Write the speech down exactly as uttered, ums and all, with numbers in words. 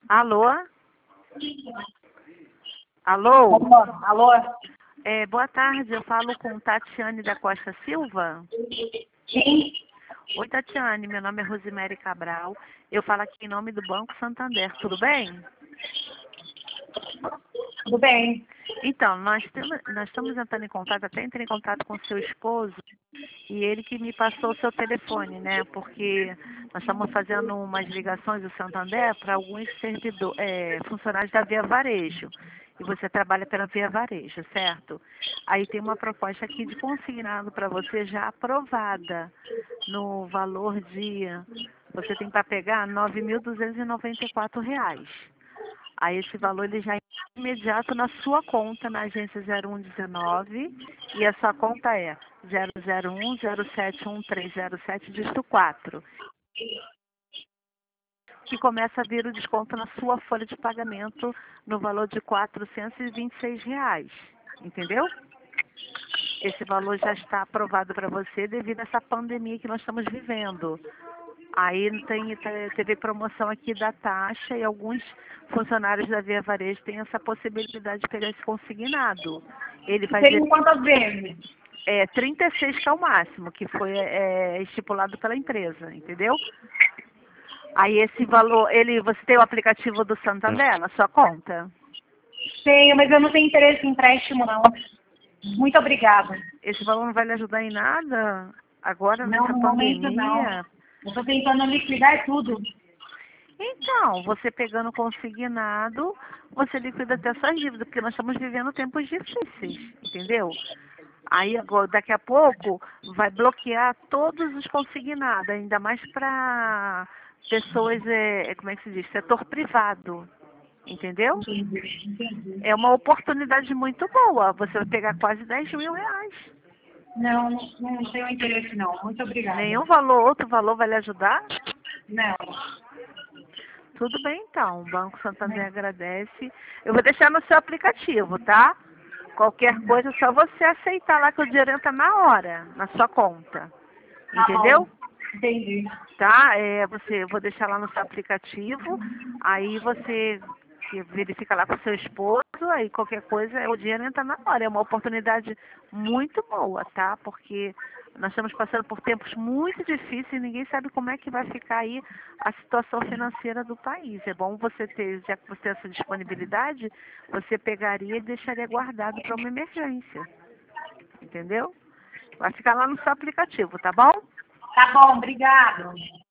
Alô? Alô? Alô? É, boa tarde, eu falo com Tatiane da Costa Silva. Sim? Oi, Tatiane, meu nome é Rosemary Cabral. Eu falo aqui em nome do Banco Santander, tudo bem? Tudo bem? Então, nós, temos, nós estamos entrando em contato, até entrei em contato com seu esposo, e ele que me passou o seu telefone, né? Porque nós estamos fazendo umas ligações do Santander para alguns servidor, é, funcionários da Via Varejo. E você trabalha pela Via Varejo, certo? Aí tem uma proposta aqui de consignado para você já aprovada no valor de... Você tem para pegar nove mil duzentos e noventa e quatro reais. Aí esse valor ele já é imediato na sua conta na agência zero um dezenove e a sua conta é zero zero um zero sete um três zero sete dígito quatro. Que começa a vir o desconto na sua folha de pagamento no valor de quatrocentos e vinte e seis reais. Entendeu? Esse valor já está aprovado para você devido a essa pandemia que nós estamos vivendo. Aí tem, teve promoção aqui da taxa e alguns funcionários da Via Varejo têm essa possibilidade de pegar esse consignado. Ele vai Tem dizer, quantas vezes? é, trinta e seis que é o máximo, que foi é, estipulado pela empresa, entendeu? Aí esse valor, ele, você tem o aplicativo do Santander na sua conta? Tenho, mas eu não tenho interesse em empréstimo, não. Muito obrigada. Esse valor não vai lhe ajudar em nada agora Não, nessa no momento não. pandemia? Eu estou tentando liquidar tudo. Então, você pegando consignado, você liquida até suas dívidas, porque nós estamos vivendo tempos difíceis, entendeu? Aí agora, daqui a pouco, vai bloquear todos os consignados, ainda mais para pessoas, é, como é que se diz, setor privado, entendeu? Entendi, entendi. É uma oportunidade muito boa, você vai pegar quase dez mil reais. Não, não tenho interesse, não. Muito obrigada. Nenhum valor, outro valor vai lhe ajudar? Não. Tudo bem, então. O Banco Santander agradece. Eu vou deixar no seu aplicativo, tá? Qualquer coisa, é só você aceitar lá que o dinheiro entra na hora, na sua conta. Tá bom. Entendeu? Entendi. Tá? É, você, eu vou deixar lá no seu aplicativo. Aí você que verifica lá com o seu esposo. Aí qualquer coisa, o dinheiro entra na hora. É uma oportunidade muito boa, tá? Porque nós estamos passando por tempos muito difíceis e ninguém sabe como é que vai ficar aí a situação financeira do país. É bom você ter, já que você tem essa disponibilidade, você pegaria e deixaria guardado para uma emergência. Entendeu? Vai ficar lá no seu aplicativo, tá bom? Tá bom, obrigado.